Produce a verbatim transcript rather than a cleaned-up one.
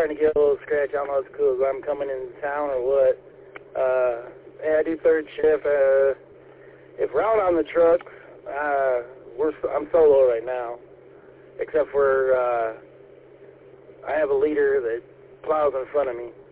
starting to get a little scratch. I don't know if it's cool. I'm coming into town or what. Uh, yeah, I do third shift. Uh, if we're out on the trucks, uh, we're I'm solo right now, except for uh, I have a leader that plows in front of me.